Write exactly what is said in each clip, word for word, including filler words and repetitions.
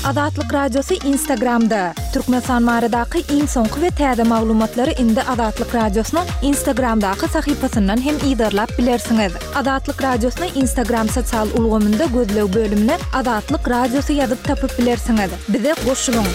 Azatlyk Radiosu Instagramda. Türkmenistan maradaky iň soňky we täze maglumatlary indi Azatlyk Radiosynyň Instagramdaky sahypasyndan hem ýa-da bilersiňiz. Azatlyk Radiosynyň Instagram sosial ulgamynda gözlew bölümine Azatlyk Radiosu ýazyp tapyp bilersiňiz. Bize goşulyň.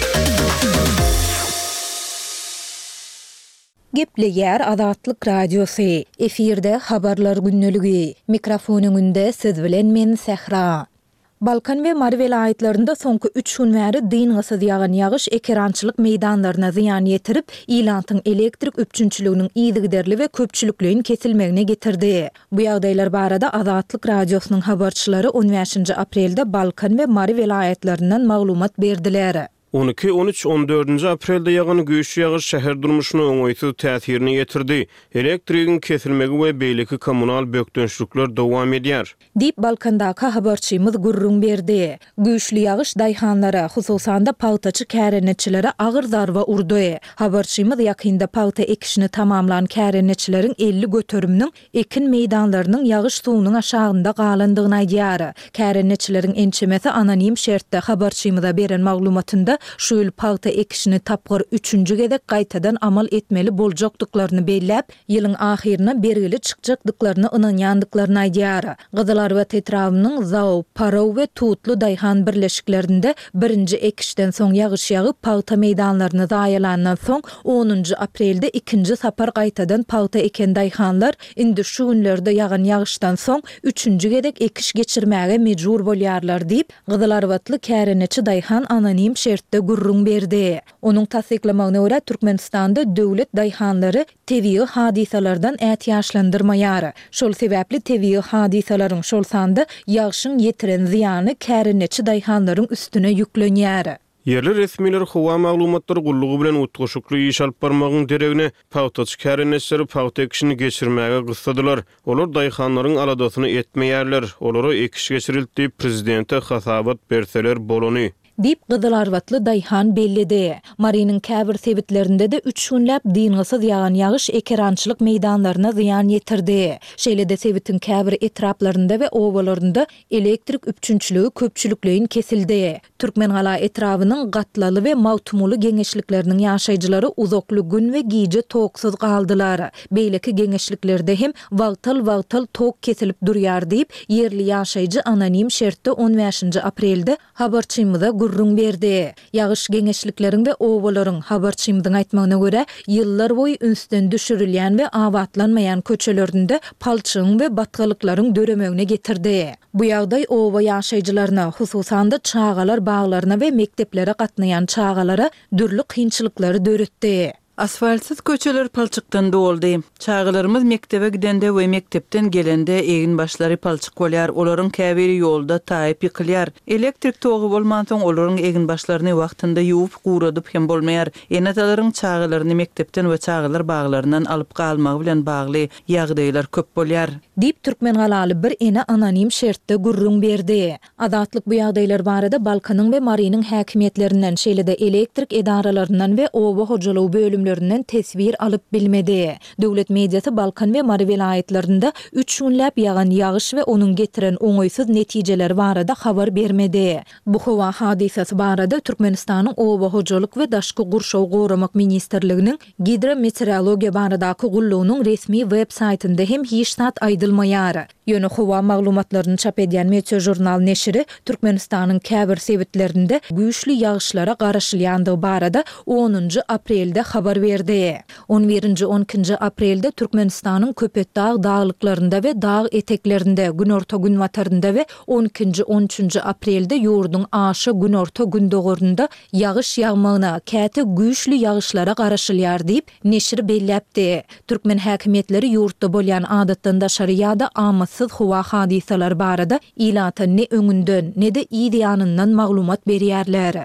Gepleýär Azatlyk Radiosu. Efirde habarlar günneligi. Mikrofonyň önünde siz bilen men Sehra. Balkan we Mari vilayetlerinde soňky üç gün bäri dyngysyz ýagan ýagyş ekerançylyk meýdanlaryna ziýan ýetirip, ilantyň elektrik üpçünçiliginiň ýygyderli we köpçülikligiň kesilmegine getirdi. Bu ýagdaýlar barada Azatlyk Radiosynyň habarçylary on beşinji aprelde Balkan we Mari vilayetlerinden maglumat berdiler. on iki, on üç, on dördünji aprelde ýagan güýçli ýagyş şäher durmuşyna oňoýsuz täsirini ýetirdi. Elektrigiň kesilmegi we beýleki kommunal bökdönçlükler dowam edýär. Dip Balkandaky habarçymyz gurrun berdi. Güýçli ýagyş daýhanlara, hususan da pagtaçy kärenetçilere agyr zarba urdy. Habarçymyz ýakynda pagta ekişini tamamlan kärenetçilerin elli götürümniň ekin meýdanlarynyň ýagyş suwunyň aşagynda galandygyny aýdýar. Kärenetçilerin ençemesi anonim şertde habarçymyza beren maglumatynda şu ýyl pagta ekişini tapgyr üçünji gezek gaýtadan amal etmeli boljakdyklaryny belläp, ýylyň ahyrına bergili çykjakdyklaryny ynanýandyklaryny aýdýar. Gyzylar we Tetrawnyň Zaw, Paraw we Tutlu daýhan birleşiklerinde birinji ekişden soň ýagyş ýagyp pagta meýdanlaryny daýalandan soň onunji aprelde ikinji sapar gaýtadan pagta eken daýhanlar indi şu günlerde ýagan ýagyşdan soň üçünji gezek ekiş geçirmäge mejbur bolýarlar diýip Gyzylar watly kärenetçi daýhan anonim şert de gurrun berdi. Onun tasdiklamagyna görä Türkmenistanda döwlet daýhanlary tebii hadisalardan ätýaşlandyrmaýar. Şol sebäpli tebii hadisalaryň şol sanda ýagyşyň ýetiren ziýany kärenetçi daýhanlaryň üstüne ýüklenýär. Yerli resmiler howa maglumatlary gullugy bilen utguşykly iş alyp barmagyň deregine pagtaçy kärenetçileri pagta ekişini geçirmäge gyssadylar. Olar daýhanlaryň aladasyny etmeýärler. Olary ekiş geçirildi prezidente hasabat berseler bolony. Dip Gyzylar watly daýhan bellidi. Mariniň käbir sebitlerinde de üç günläp dyngysyz ýagan ýagyş ekerançylyk meýdanlaryna ziýan ýetirdi. Şeýle-de sebitin käbir etraplarynda we owalarynda elektrik üpçünçiligi köpçülikligiň kesildi. Türkmengala etrawynyň gatlaly we mawtumuly geňeşlikleriniň ýaşaýjylary uzakly gün we giýje toksyz galdylar. Beýleki geňeşliklerde hem wagtal-wagtal tok kesilip durýar diýip ýerli ýaşaýjy anonim şertde on beşinji aprelde habarçymyza gurrun berdi. Ýagyş geňeşlikleriň we owalaryň habarçymyzyň aýtmagyna görä, ýyllar boýy ünsden düşürilýän we awatlanmaýan köçelerinde palçyň we batgalyklaryň döremegine getirdi. Bu ýagdaý owa ýaşaýjylaryna, hususan da çağalar baglaryna we mekteplere gatnaýan çağalara dürli kynçylyklary döretdi. Asfaltsız köçeler palçykdan doldy. Çağalarymyz mektebe gidende we mektepden gelende egin başlary palçyk bolýar, olaryň käbiri ýolda taýyp ýykylýar. Elektrik togy bolman soň olaryň egin başlaryny wagtynda ýuwup guradyp hem bolmaýar. Enatalaryň çağalaryny mektepden we çağalar baglaryndan alyp galmagy bilen bagly ýagdaýlar köp bolýar. Dip Türkmengalaly bir ene anonim şertde gurrun berdi. Azatlyk bu ýagdaýlar barada Balkanyň we Marinyň häkimetlerinden, şeýle-de elektrik edaralaryndan we owa hojalygy bölümlerinden tesbir alyp bilmedi. Döwlet mediasy Balkan we Mari vilayetlerinde üç günläp ýagan ýagyş we onuň getiren oňoýsuz netijeler barada habar bermedi. Bu howa hadisasy barada Türkmenistanyň owa hojalyk we daşky gurşaw goramak ministrliginiň gidrometeorologiýa baradaky gullugynyň resmi web saýtynda hem hiç zat aýdylmaýar. Ýöne howa maglumatlaryny çap edýän Meteo jurnal neşri Türkmenistanyň käbir sebitlerinde güýçli ýagyşlara garaşylýandygy barada onunji aprelde habar berdi. on birinji on ikinji aprelde Türkmenistanyň Köpetdağ dağlıklarında we dağ eteklerinde günorta gün watarynda we on ikinji on üçünji aprelde ýurduň aşy günorta gün dogorunda ýagyş ýagmagyna, käte güýçli ýagyşlara garaşylýar diýip neşir belläpdi. Türkmen häkimetleri ýurtda bolýan adatdan daşary ýa-da amasyz howa hadisalar barada ilata ne öňünden ne de ýa-da maglumat berýärler.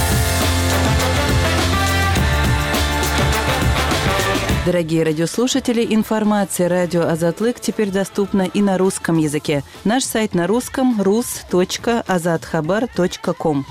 Дорогие радиослушатели, информация «Радио Азатлык» теперь доступна и на русском языке. Наш сайт на русском — рус точка азатхабар точка ком.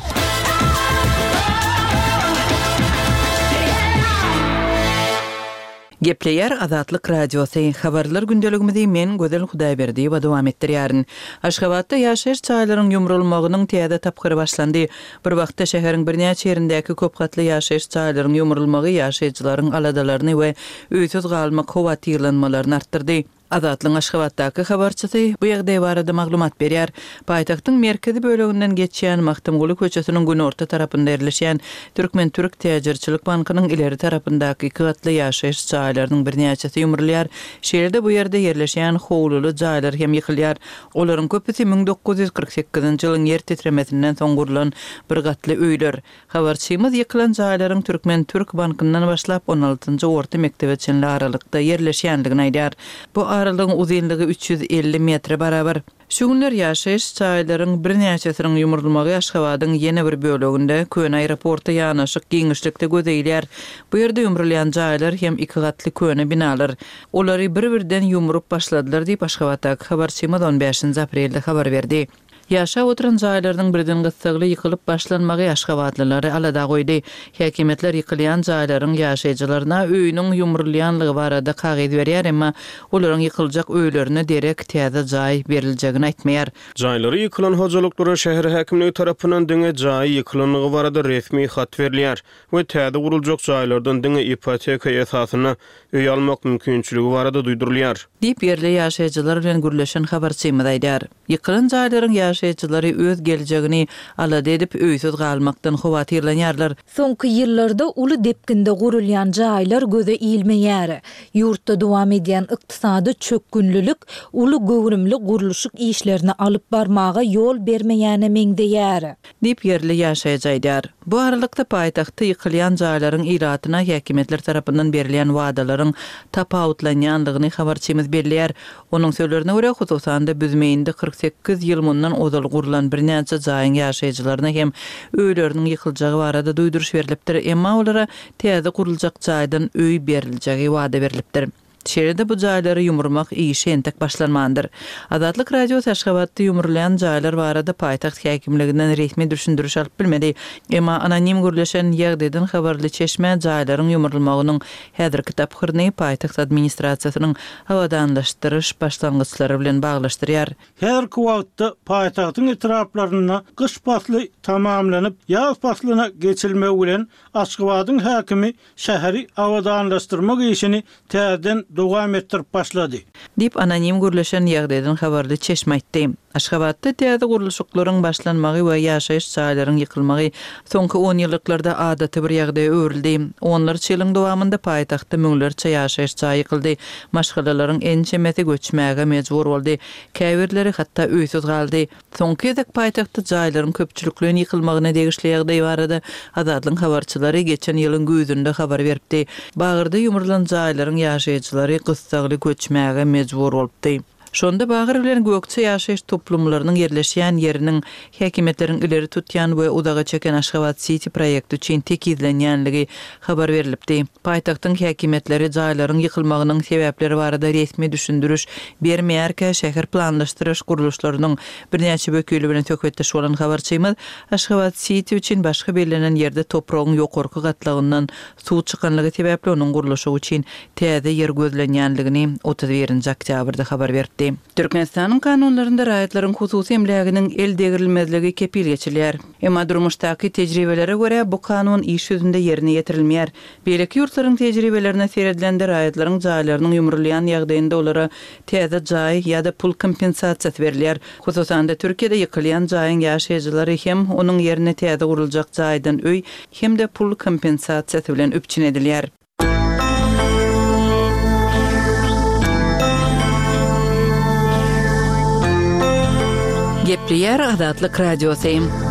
Gepleyer Azatlyk Radiosu habarlar gündeligimizde men Gözel Hudaýberdi we dowam etdirýärin. Aşgabatda ýaşaýyş çaýlarynyň ýumrulmagynyň täze tapgyry başlandy. Bir wagtda şäheriň birnäçe ýerindäki köp gatly ýaşaýyş çaýlarynyň ýumrulmagy ýaşaýjylaryň aladalaryny we öýsüz galmak howatyrlanmalaryny artdyrdy. Azatlyň Aşgabatdaky habarçysy bu ýagdaý barada maglumat berýär. Paýtagtyň merkezi böleginden geçýän Mahtamguly köçesiniň günorta tarapynda ýerleşýän Türkmen Türk Täjirçilik bankynyň ileri tarapyndaky iki gatly ýaşaýyş çaýlarynyň birnäçesi ýumrulýar. Şeýerde bu ýerde ýerleşýän howluly jaýlar hem ýykylýar. Olaryň köpüsi ming dokuz ýüz kırk sekizinji ýylyň ýer titremesinden soň gurulan bir gatly öýler. Habarçymyz ýykylan jaýlaryň Türkmen Türk bankyndan başlap on altynjy orta mektebeçenli aralykda ýerleşýändigini aýdýar. Bu aralygyň uzunlygy üç yüz elli metre barabar. Şu günler ýaşaýyş çaýlaryň birnäçesiniň ýumrulmagy Aşgabatyň ýene bir böleginde Köne aeroporta ýanaşyk giňişlikde gözeýilýär. Bu ýerde ýumrulýan jaýlar hem iki gatly köne binalar. Olary bir-birden ýumrup başladylar diýip Aşgabatdaky habarçymyz on beşinji aprelde habar berdi. Ýaşap oturan jaýlaryň birden gysgaly ýykylyp başlanmagy Aşgabatlylary alada goýdy. Häkimetler ýykylýan jaýlaryň ýaşaýjylaryna öýüniň ýumrulýanlygy barada kagyz berýär, emma olaryň ýykyljak öýlerine derek täze jaý beriljegini aýtmaýar. Jaýlary ýykylan hojalyklara şäher häkimligi tarapyndan diňe jaý ýykylanlygy barada resmi hat berilýär we täze guruljak jaýlardan diňe ipoteka esasyna öý almak mümkinçiligi barada duýdurulýar. Diýip ýerli ýaşaýjylar bilen gürleşen habarçymyz aýdýar. Ýykylan jaýlaryň ýaşaýjylary öz geljegini alada edip öýsüz galmakdan howatyrlanýarlar. Soňky ýyllarda uly depkinde gurulýan jaýlar göze ilmeýär. Ýurtda dowam edýän ykdysady çökkünlülük uly gowrumly guruluşyk işlerini alyp barmaga ýol bermeýäne meňdeýär. Diýip ýerli ýaşaýjy aýdýar. Bu aralykda paýtagty ýykylýan jaýlaryň iratyna häkimetler tarapyndan berilýän wagdalaryň tapawutlanýanlygyny habarçymyz belliýär. Onuň sözlerine görä hususanda büzmeýinde kırk sekiz ýyl mundan ozal gurulan birnäçe jaýyň ýaşaýjylaryna hem öýleriniň ýykyljagy barada duýduruş berilipdir, emma olara täze guruljak jaýdan öý beriljegi wada berilipdir. Şeýerde bu jaýlary ýumurmak işi entek başlanmandyr. Azatlyk Radiosu Aşgabatda ýumurlayan jaýlar barada paýtagt häkimliginden resmi düşündürüş alyp bilmedi. Emma anonim gürleşen ýagdaýdan habarly çeşme jaýlaryň ýumurulmagynyň häzirki tapgyryny paýtagt administrasiýasynyň hawadanlaşdyryş başlangyçlary bilen baglaşdyrýar. Häzirki wagtda paýtagtyň etraplaryna gyş fasly tamamlanyp ýaz faslyna geçilmegi bilen Aşgabatyň häkimi şäheri hawadanlaşdyrmak işini täzeden dowam etdirip başlady. Dip anonim gürleşen ýagdaýdan habarly çeşme aýtdy. Aşgabatda täze guruluşyklaryň başlanmagy we ýaşaýyş çaýlaryň ýykylmagy soňky on ýylliklarda adaty bir ýagdaý öwrüldi. Onlarça ýylyň dowamında paýtagtda müňlerçe ýaşaýyş çaý ýykyldy. Maşgalalaryň ençemeti göçmäge mejbur boldy. Käbirleri hatda öýsüz galdy. Soňky ýylyk paýtagtda jaýlaryň köpçülikliginiň ýykylmagyna degişli ýagdaý barada Azatlyň habarçylary geçen ýylyň güýdünde habar beripdi. Bagyrda ýumrulan jaýlaryň ýaşaýjylary gysgaly göçmäge mejbur bolupdy. Şonda Bagır bilen Gökçe ýaşaýyş toplumlarynyň ýerleşýän ýeriniň häkimetleriň ileri tutýan we udaga çeken Aşgabat City proýekti üçin tekizlenýänligi habar berilipdi. Paýtagtyň häkimetleri jaýlaryň ýykylmagynyň sebäpleri barada resmi düşündürüş bermeýärkä şäher planlaşdyryş guruluşlarynyň birnäçe böküli bilen söhbetdeş bolan habarçymyz Aşgabat City üçin başga belenen ýerde topragyň ýokurky gatlagyndan suw çykanlygy sebäpli onuň guruluşy üçin täze ýer gözlenýänligini otuz birinji oktýabrda habar berdi. Türkmenistanyň kanunlarynda raýatlaryň hususy emleginiň el degirilmezligi kepil geçilýär. Emma durmuşdaky tejribelere görä bu kanun iş ýüzünde ýerine ýetirilmeýär. Beýleki ýurtlaryň tejribelerine seredilende raýatlaryň jaýlarynyň ýumrulýan ýagdaýynda olara täze jaý ýa-da pul kompensasiýasy berilýär. Hususanda Türkiýede ýykylýan jaýyň ýaşaýjylary hem onuň ýerine täze guruljak jaýdan öý hem de pul kompensasiýasy bilen üpçün edilýär. Gepleyer Azatlyk Radiosu.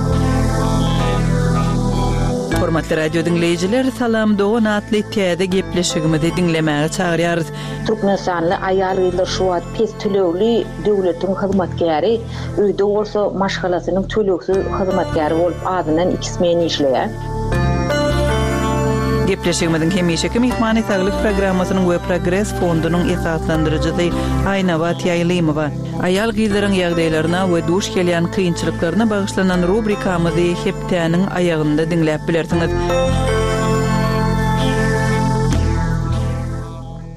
Hormatly radio dinleyijiler, salam dogan atly täze gepleşigimizi dinlemäge çagyrýarys. Türkmenistanly aýal gyzlar şu wagt pes tölegli döwletiň hyzmatkäri, öýde bolsa maşgalasynyň töleksiz hyzmatkäri bolup adynan iki men işleýär. Gepleşigimiziň hemişeki mehmany saglyk programmasynyň we Progress fondunyň esaslandyrjysy Aýnawat Ýaýlymowa. Aýal gyzlaryň ýagdaýlaryna we duş gelýän kynçylyklaryna bagyşlanan rubrikamyzy hepdäniň aýagynda dinläp bilersiňiz.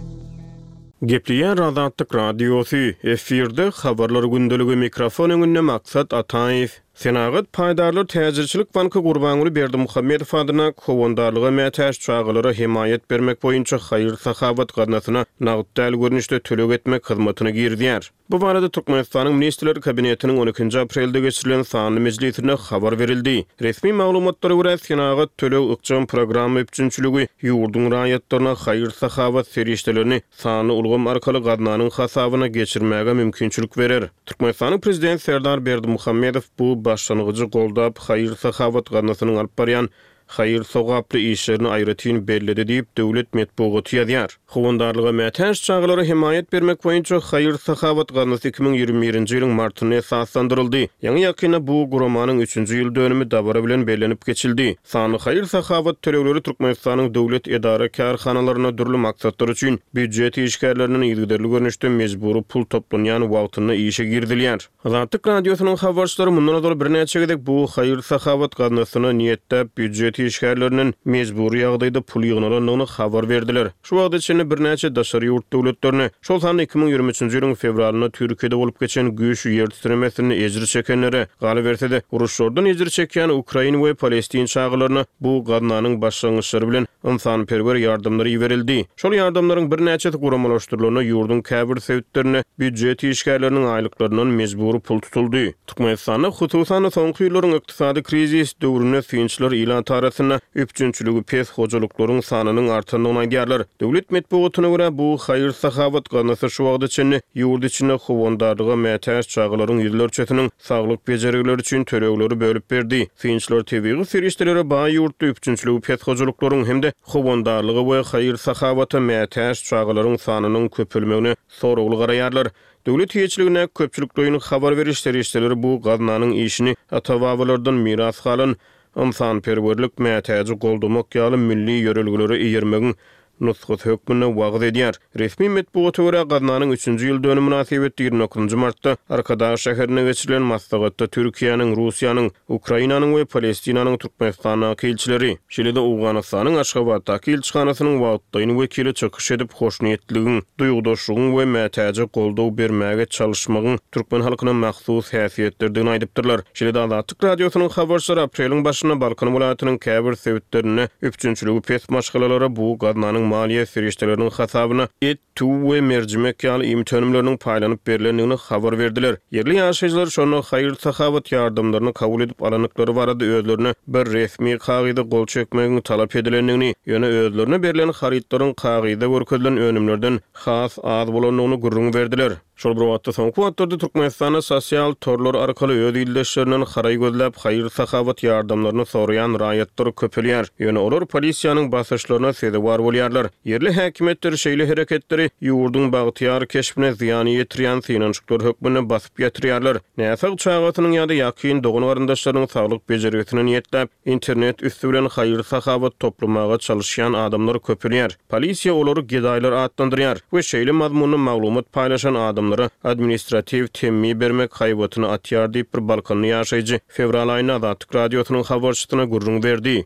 Gepliýär Azatlyk radiosu efirde habarlar gündöligi mikrofon öňünde maksat Ataýew. Senagat paýdarlar täzirçilik banky Gurbanuly Berdimuhammedow adyna kowandarlyga mätäş çağalara himayet bermek boýunça haýyr sahabat gadnasyna nagtdal görnüşde tölek etmek hyzmatyna girdiler. Bu barada Türkmenistanyň Ministrler Kabinetiniň on ikinji aprelde geçirilen sanly mejlisine habar verildi. Resmi maglumatlara görä Senagat tölek ykjam programmy üçinçiligi ýurdun raýatlaryna haýyr sahabat serişdelerini sanly ulgam arkaly gadnanyň hasabyna geçirmäge mümkinçilik berer. Türkmenistanyň prezident Serdar Berdimuhammedow bu başlanğıcı goldap haýyr sahabat gadnasynyň alyp barýan haýyr sowgaply işlerini aýratyn bellidi diýip döwlet medeniýeti ýazýar. Howandarlyga mätäş çağalara himayet bermek boýunça haýyr sahabat gadnasy iki bin ýygrimi birinji ýylyň martyna esaslandyryldy. Ýa-ni ýakyna bu gurumanyň üçünji ýyl dönümi dabara bilen bellenip geçildi. Sany haýyr sahabat tölegleri Türkmenistanyň döwlet edara karhanalarına dürli maksatlar üçin büdjet işgärleriniň ýygyrly görnüşde mejburi pul toplanýan wagtyna işe girdilýär. Azatlyk radiosynyň habarçylary mundan dolayy bir näçe gedek bu haýyr sahabat gadnasyna niýetde büdjet işgärleriniň mejburi ýagdaýda pul ýygnalanyny habar berdiler. Şu wagtda içinde bir näçe daşary ýurt döwletlerini, şol sany iki bin ýygrimi üçinji ýylyň fevralyna Türkiýede bolup geçen güýç ýer titremesini ejri çekenlere galy berse de, uruşlardan ejri çeken Ukraina we Palestin çağalaryna bu gadnanyň başlangyçlary bilen ynsanperwer ýardymlary ýerildi. Şol ýardymlaryň bir näçe guramalaşdyrylyny ýurdun käbir sebitlerine büdjet işgärleriniň aýlyklarynyň mejburi pul tutuldy. Türkmenistanyň hususan soňky ýyllaryň ykdysady krizis döwrüne finçler ilan tarasına üpçünçülügü pes hojalyklaryň sanynyň artanyny aýdýarlar. Döwlet medeniýetine görä bu haýyr sahabat gadnasy şu wagtda içinde ýurt içinde howandarlyga mätäş çağalaryň ýyllarçasynyň saglyk bejerileri üçin tölegleri bölüp berdi. Finçler tebigy serişdelere baý ýurtda üpçünçülügü pes hojalyklaryň hemde howandarlygy we haýyr sahabata mätäş çağalaryň sanynyň köpelmegine soragly garaýarlar. Döwlet ýeçiligine köpçülik doýuny habar berişleri işleri bu gadnanyň işini ata-babalardan miras galan ynsanperwerlik mätäji goldamak ýaly milli ýörelgileri ýermegiň nusgat hökmüne wagt edýär. Resmi medeniýete görä gadnanyň üçünji ýyl dönümi münasibetli ýygrimi dokuzunjy martda Arkadaş şäherine geçirilen maslahatda Türkiýanyň, Russiýanyň, Ukrainanyň we Palestinaanyň Türkmenistana elçileri, şeýle-de Awganystanyň Aşgabatdaky elçihanasynyň wagtdaýyny wekili çykyş edip hoşnýetligiň, duýgdaşlygyň we mätäji goldaw bermäge çalışmagyň türkmen halkyna mahsus häsiýetlerdigini aýdypdyrlar. Şeýle-de Azatlyk radiosynyň habarçylary aprelyň başyna Balkan welaýatynyň käbir sebitlerine üpçünçüligi pes maşgalalary bu gadnanyň maliýe serişdeleriniň hasabyna et, tu we merjimek ýaly imtönümleriniň paýlanyp berilendigini habar berdiler. Yerli ýaşaýjylar şonu haýyr sahabat ýardymlaryny kabul edip alanyklary barada özlerine bir resmi kagyda gol çekmegiň talap edilendigini, ýöne özlerine berilen haritlaryň kagyda görkezlen önümlerden has az bolanyny gurrun berdiler. Şol bir wagtda soňky wagtlarda Türkmenistana sosial torlar arkaly öz ýyldaşlarynyň haraý gözläp haýyr sahabat ýardymlaryny soraýan raýatlar köpelýär. Ýöne olar polisiýanyň basyşlaryna sedewar bolýarlar. Yerli häkimetler şeýle hereketleri ýurdun bagtyar keşbine ziýany ýetirýän synançyklar hökmüne basyp ýetirýärler. Näse çağatynyň ýa-da ýakyn dogun warandaşlarynyň saglyk bejerisini niýetlep internet üstü bilen haýyr sahabat toplamaga çalışýan adamlar köpelýär. Polisiýa olary gedaýlar atlandyrýar we şeýle mazmunly maglumat paýlaşan adam administrativ temmi bermek haýwatyny atýar diýip bir Balkanly ýaşaýjy fevral aýyna Azatlyk radiosynyň habarçysyna gurrun berdi.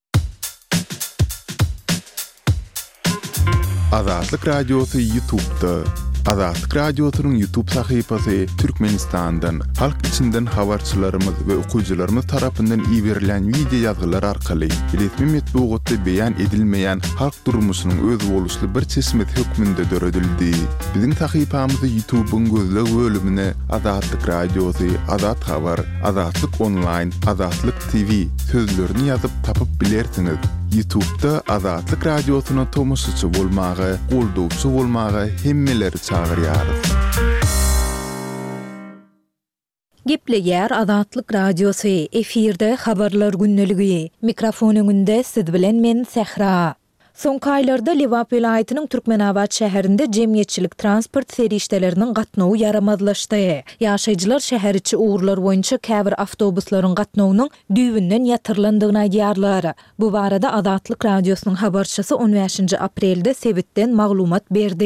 Azatlyk radiosu YouTube'da. Azatlyk radiosynyň YouTube sahypasy Türkmenistandan, halk içinden habarçylarymyz we okuwçylarymyz tarapyndan iýerilen video ýazgylar arkaly resmi medeniýetde beýan edilmeýän halk durmuşynyň öz boluşly bir çeşmet hökmünde döredildi. Biziň sahypamyzy YouTube'un gözleg bölümine Azatlyk radiosu, Azat habar, Azatlyk online, Azatlyk T V sözlerini ýazyp tapyp bilersiňiz. YouTube'da Azatlyk radiosyna tomoşaçy bolmagy, goldawçy bolmagy hemmeleri çağırýar. Gepleýär Azatlyk radiosu efirde habarlar günneligi. Mikrofon öňünde siz bilen men Sehra. Soňky aýlarda Liwap vilayatynyň Türkmenabad şäherinde jemgyýetçilik transport serişdeleriniň gatnawy yaramazlaşdy. Ýaşaýjylar şäher içi uğurlar boýunça käbir awtobuslaryň gatnawynyň düýbünden ýatyrlandygyny aýdýarlar. Bu barada Azatlyk radiosynyň habarçysy on beşinji aprelde sebitden maglumat berdi.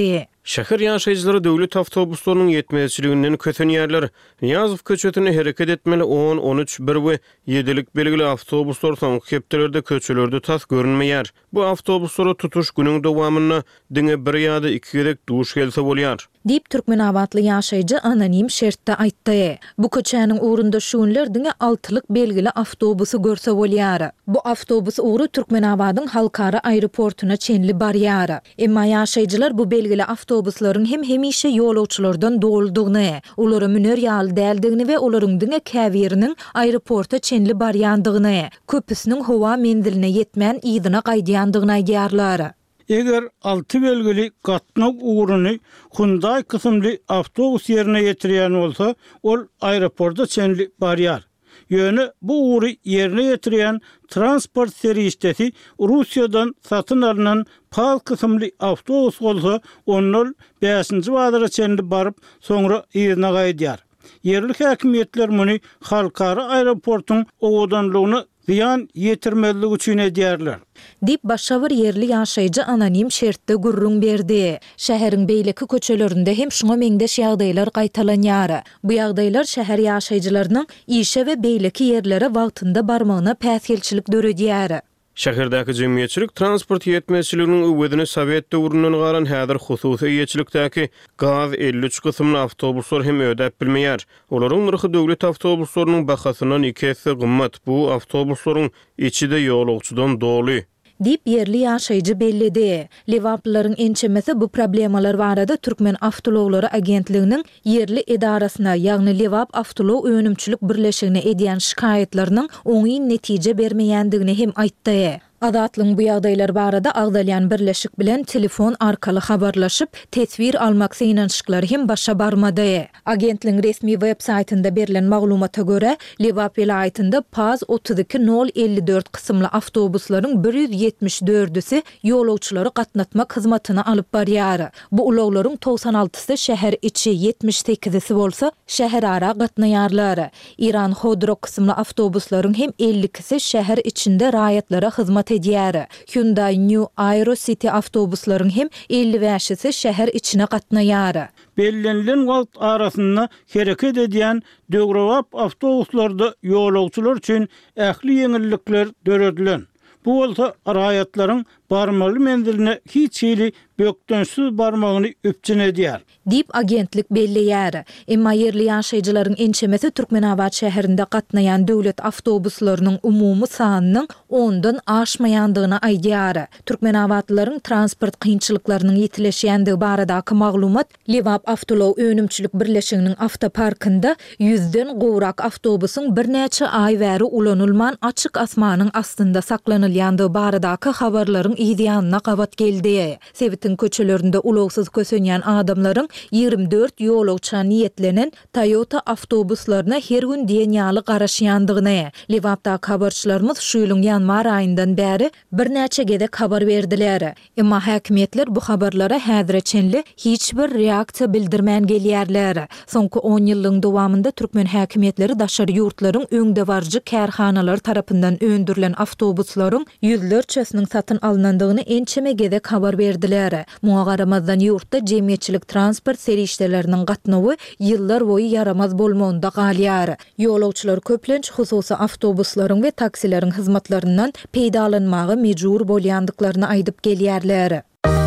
Şäher ýaşaýjylary döwlet awtobuslarynyň ýetmezçiliginden kötenýärler. Ýazyp köçetine hereket etmeli on, on üç, bir we ýedilik belgili awtobuslar soňky kepdelerde köçelerde tas görünmeýär. Bu awtobuslara tutuş günüň dowamyna diňe bir ýa-da iki gerek duş gelse bolýar. Dip Türkmenawatly ýaşaýjy anonim şertde aýtdy. Bu köçäniň ugrunda şuňlar diňe altylyk belgili awtobusy görse bolýar. Bu awtobus ugry Türkmenawatyň halkara aeroportuna çenli barýar. Emma ýaşaýjylar bu belgili awtobuslaryň hem hemişe ýolawçylardan doldugyny, olary müner ýaly däldigini we olaryň diňe käwiriniň aeroporta çenli barýandygyny, köpüsiniň howa menziline ýetmän ýydyna gaýdýandygyny aýdýarlar. Eger altı belgili gatnak uğrunu Hyundai kısımlı avtobus yerine yetirýän bolsa, ol aeroporta çenli barýar. Ýöne bu uğru yerine yetirýän transport serişdesi Russiýadan satyn alynan pal kısımlı avtobus bolsa, onol beşinji bazyra çenli baryp, soňra ýygyna gaýdýar. Yerlik häkimetler muny halkara aeroportyň owadanlygyny ziyan yetirmeligi üçin edýärler. Dip başawır yerli ýaşaýjy anonim şertde gurrun berdi. Şäheriň beýleki köçelerinde hem şuňa meňdeş ýagdaýlar gaýtalanýar. Bu ýagdaýlar şäher ýaşaýjylarynyň işe we beýleki yerlere wagtynda barmagyna päsgelçilik döredýär. Şäherdäki jemgyýetçilik transport ýetmezçiliginiň öwedini Sowet döwründen galan häzir hususy ýetçilikdäki gaz elli üç kysymly awtobuslar hem ödäp bilmeýär. Olaryň nurky döwlet awtobuslarynyň bahasyndan iki hesse gymmat. Bu awtobuslaryň içi de ýolagçydan doly. Dip yerli ýaşaýjy bellidi. Lewaplaryň ençemesi bu problemalar barada Türkmen Awtolowlary Agentliginiň yerli edarasyna, ýagny Lewap Awtolow önümçilik birleşigine edýän şikaýetleriniň oňy netije bermeýändigini hem aýtdy. Adatlyň bu ýagdaýlar barada agdalýan birleşik bilen telefon arkaly habarlaşyp, tesvir almak synanşyklary hem başa barmady. Agentligiň resmi web saýtynda berilen maglumata görä, Lewap vilayatynda P A Z otuz iki nol elli dört kysymly awtobuslaryň bir ýüz ýetmiş dördüsi ýolawçylary gatnatmak hyzmatyny alyp barýar. Bu ulaglaryň toksan altysy şäher içi, ýetmiş sekizisi bolsa şäher ara gatnaýarlar. İran Hodro kysymly awtobuslaryň hem elli ikisi şäher içinde raýatlara hyzmat edýär. Hyundai New Aero City awtobuslaryň hem elli beşisi şäher içine gatnaýar. Bellenlen wagt arasynda hereket edýän Döwrewap awtobuslarda ýolawçylar üçin ähli ýeňillikler döredilen. Bu bolsa raýatlaryň barmaly menziline hiç ýeli bökdönsiz barmagyny öpçün edýär. Dip agentlik belleýär. Emma yerli ýaşaýjylaryň ençemesi Türkmenawat şäherinde gatnaýan döwlet awtobuslarynyň umumy sanynyň ondan aşmaýandygyny aýdýar. Türkmenawatlylaryň transport kynçylyklarynyň ýetileşýändigi baradaky maglumat Lewap Awtolow önümçilik birleşiginiň awtoparkynda yüzden gowrak awtobusyň bir näçe aý bäri ulanylman açyk asmanyň astynda saklanylýandygy baradaky habarlaryň ýediýanyna gawat geldi. Sevitin köçelerinde ulagsyz kösenýän adamlaryň ýygrimi dört ýolawça niýetlenen Toyota awtobuslaryna her gün diýenýaly garaşýandygyny Lewapda habarçylarymyz şu ýylyň ýanwar aýyndan bäri bir näçe gedek habar berdiler. Emma häkimetler bu habarlara häzirçenli hiç bir reaksiýa bildirmän gelýärler. Soňky on ýylyň dowamında türkmen häkimetleri daşary ýurtlaryň öňde barjy kärhanalar tarapyndan öndürilen awtobuslaryň ýüzlerçesiniň satyn alynandygyny ençeme gedek habar berdiler. Muňa garamazdan ýurtda jemgyýetçilik transport serişdeleriniň gatnawy ýyllar boýy yaramaz bolmagynda galýar. Ýolawçylar köplenç hususy awtobuslaryň we taksileriň hyzmatlaryndan peýdalanmagy mejbur bolýandyklaryny aýdyp gelýärler.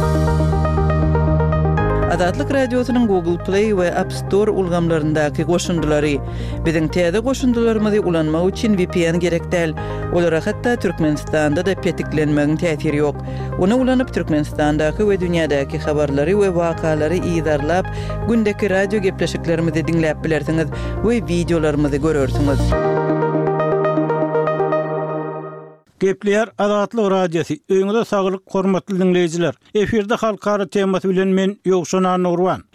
Adatlyk radiosynyň Google Play we App Store ulgamlaryndaky goşundylary biziň täze goşundylarymyzy ulanmak üçin V P N gerekdäl. Olara hatda Türkmenistanda da petiklenmegiň täsiri ýok. Onu ulanyp Türkmenistandaky we dünýädäki habarlary we wakalary ýydarlap, gündäki radio gepleşiklerimizi diňläp bilersiňiz we videolarymyzy görersiňiz. Gepleýär Adatlyk radiosi. Öňüňizde saglyk, hormatly dinleýijiler. Eferde halkara temasy bilen men Ýogşan Nurwan.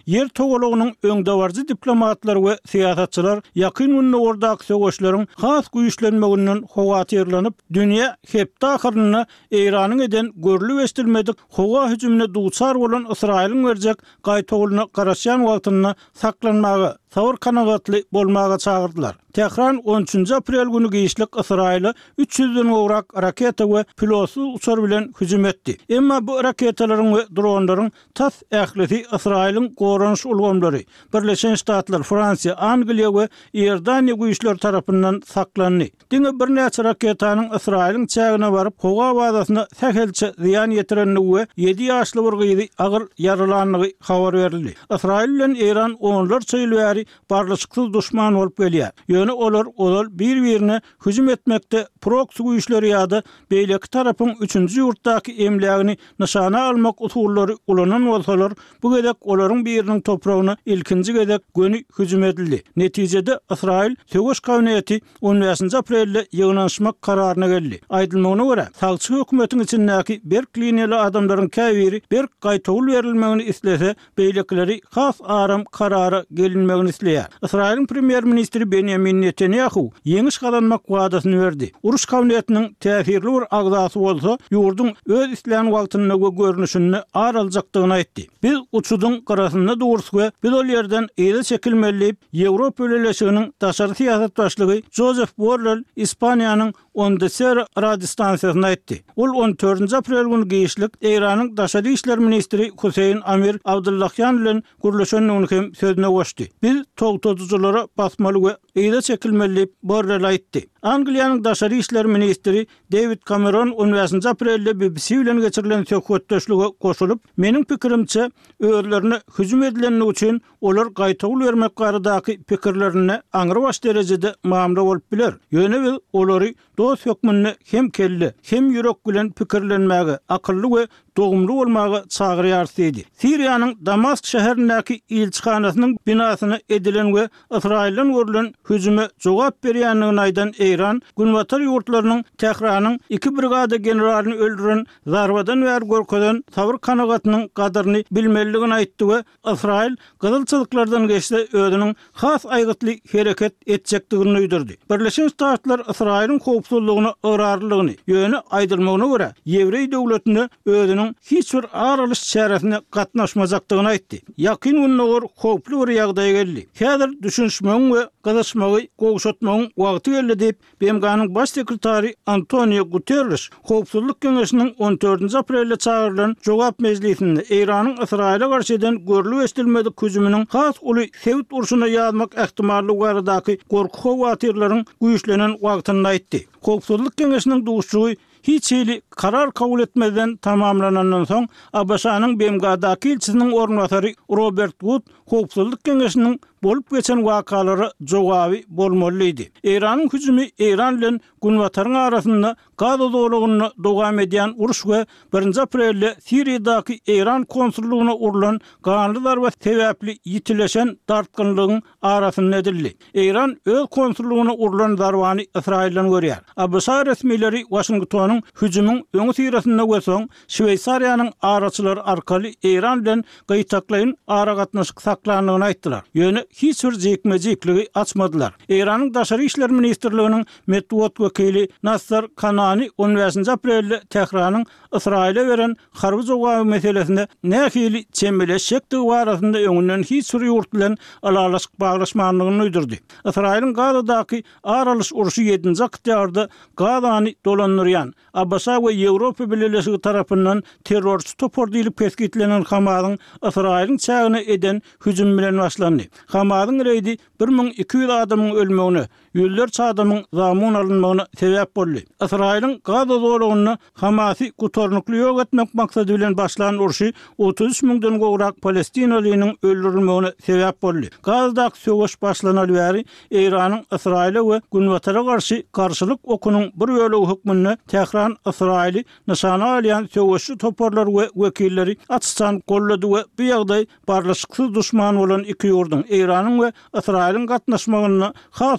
yer togoluğunun öňdewarjy diplomatlar we siýasatçylar ýakyn günde ordak söwüşleriň has güýçlenmeginden howatyrlanyp, dünýä hepde ahyryna Eýranyň eden görülip estilmedik howa hüjümine duçar bolan Israýlyň berjek gaýtagyna garaşan wagtyna saklanmagy, sawr kanagatly bolmaga çagyrdylar. Tehran on üçünji aprel günü giýişlik Israýly üç yüzden gowrak raketa we pilotsuz uçar bilen hüjüm etdi. Emma bu raketalaryň we dronlaryň tas ählisi Israýlyň goranyş ulgamlary, Birleşen Ştatlar, Fransiýa, Angliýa we Ýerdaniýa güýçleri tarapyndan saklandy. Diňe bir näçe raketanyň Israýlyň çägine baryp howa bazasyna sähelçe ziýan ýetirenligi we ýedi ýaşly bir gyzy agyr yaralanlygy habar berildi. Israýl bilen Eýran onlarça ýyl bäri barlyşyksız duşman bolup gelýär. Ýöne olar olar bir-birine hüjüm etmekde proksy güýçleri ýa-da beýleki tarapyň üçünji ýurtdaky emlägini nişana almak usullary ulanan bolsalar, bu gedek olaryň biriniň topragyna ilkinji gedek göni hüjüm edildi. Netijede Israýl Söwüş Kabineti on beşinji aprelde ýygnanşmak kararyna geldi. Aýdylmagyna görä, sagçy hökümetiň içindäki berk liniýaly adamlaryň käbiri berk gaýtagyl berilmegini islese, beýlekleri has aram karara gelinmegini isleýär. Israýlyň premier ministri Benjamin Netanyahu ýeňiş kazanmak wadasyny berdi. Uruş kabinetiniň täsirli bir agzasy bolsa, ýurdun öz isleýän wagtyna we görnüşini araljakdygyny aýtdy. Biz uçudyň garasynda dursak we biz ol ýerden eýle çekilmeliyip, Ýewropa öleşiginiň daşary siýasat başlygy Joseph Borrell Ispaniýanyň Ondesera radiostansiýasyna aýtdy. Ol on dördünji aprel günü giýişlik Eýranyň daşary işler ministri Huseyn Amir Abdullahyan bilen gürleşenligini hem sözüne goşdy. Biz togtoduculara basmaly we eýle çekilmeliyip Borrell aýtdy. Angliýanyň daşary işler ministri David Cameron on beşinji aprelde B B C bilen geçirilen söhbetdeşlige goşulyp, "Meniň pikirimçe, özlerini hüjüm edilenligi üçin olar gaýtagyl bermek baradaky pikirlerine aňry baş derejede mamla bolup biler. Ýöne biz olary dost hökmünde hem kelli, hem ýürek bilen pikirlenmäge, akylly we dogumly bolmagy çagyrýar dedi." Siriýanyň Damask şäherindäki elçixanasynyň binasyna edilen we Israýlyň görülen hüjüme jogap berýänligini aýdan Eýran, Günbatar ýurtlarynyň Tehranyň iki brigada generalyny öldüren zarbadan we görkeden sabr kanagatynyň gadaryny bilmeligini aýtdy we Israýl gydylçylyklardan geçse özüniň has aýgytly hereket etjekdigini öýdürdi. Birleşen Ştatlar Israýlyň howpsuzlygyny ýararlygyny ýöne aýdylmagyna görä, Ýewrey döwletini özüniň hiç bir aralyş çäresine gatnaşmajakdygyny aýtdy. Ýakyn günler howply bir ýagdaýa geldi. Häzir düşünşmegiň we gyzyşmagy gowşatmagyň wagty geldi diýip B M G'nyň baş sekretary Antonio Guterres Howpsuzlyk Keňeşiniň on dördünji aprelde çağırılan jogap mejlisinde Eýranyň Israýla garşy eden görülip estilmedik hüjüminiň has uly sewit urşuna ýazmak ähtimallygy baradaky gorku howatyrlaryň güýçlenen wagtyny aýtdy. Howpsuzlyk Keňeşiniň duşçugy hiç hili karar kabul etmeden tamamlanandan soň A B S-nyň B M G'daky elçisiniň ornatary Robert Wood Howpsuzlyk Keňeşiniň bolup geçen wakalary jogaby bolmalydy. Eýranyň hüjümi Eýran bilen Günbataryň arasynda gaz dogulugyny dowam edýän uruş we birinji aprelde Siriýadaky Eýran konsullugyna urulan ganly darba sebäpli ýitileşen dartgynlygyň arasynda edildi. Eýran öz konsullugyna urulan darbany Israýldan görýär. A B S resmileri Washingtonyň hüjümüň öňü sirasynda gösoň, Şweýsariýanyň araçylary arkaly Eýran bilen gaýtaklaýyn ara gatnaşyk saklanlygyny aýtdylar. Ýöne hiç bir jekmejekliği açmadılar. Eýranyň daşary işler ministrliginiň medeniýet wekili Nasser Kanani on beşinji aprelde Tehranyň Israýla beren harby jogaby meselesinde nähili çembeleşekdigi barasynda öňünden hiç bir ýurt bilen alalaşyk baglaşmanlygyny öýdürdi. Israýlyň Gazadaky aralyş uruşy ýedinji oktýabrda Gazany dolandyrýan A B S we Ýewropa Birleşigi tarapyndan terrorçy topor diýilip peskitlenen Hamasyň Israýlyň çägine eden hüjüm bilen başlandy. Hamasyň reýdi bir miň iki ýüz adamyň ölmegine, ýüllerçe adamyň zamyn alynmagyna sebäp boldy. Israýlyň Gaza dowlatyny Hamasy gutarnykly ýok etmek maksady bilen başlanan uruşy otuz üç miňden gowrak Palestinalynyň öldürilmegine sebäp boldy. Gazadaky söwüş başlanaly bäri Eýranyň Israýla we Günbatara garşy garşylyk okunyň bir bölegi hökmünde Tehran Israýly nişana alýan söwüşçi toporlar we wekilleri açyşan gollady we bu ýagdaý barlyşyksız duşman bolan iki ýurdun Eýranyň we Israýlyň gatnaşmagyny has uly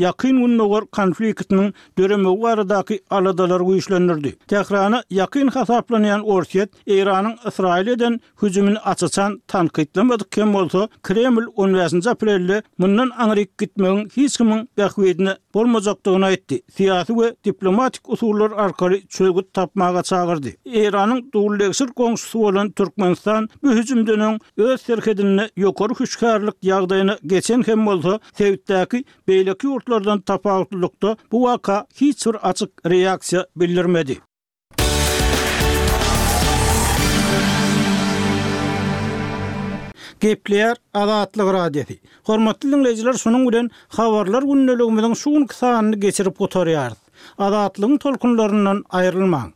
yakyn unnogor konfliktiniň döremi baradaky aladalar güýçlendirdi. Tehrana yakyn hasaplanayan Orset, Iranyň Israilden hüjümini açaçan tanqidlamadyk kem bolsa, Kreml on beşinji aprelde mundan aňryk gitmegiň hiç kimin bähwedine bolmajakdygyny aýtdy. Siýasy we diplomatik usullar arkaly çögüt tapmaga çagyrdy. Iranyň dowlatçylyk goňşusy bolan Türkmenistan bu hüjümden öz serkedini ýokary hüşkärlik ýagdaýyna geçen hem bolsa, Sewitdäki beýleki ýurtlardan tapawutlykda bu waka hiç bir açyk reaksiýa bildirmedi. Gepler Azatlyk radiosi. Hormatly dinleyijiler, şonuň bilen habarlar günneligimiziň şu sanyny geçirip oturýarys. Azatlygyň tolkunlaryndan aýrylmaň.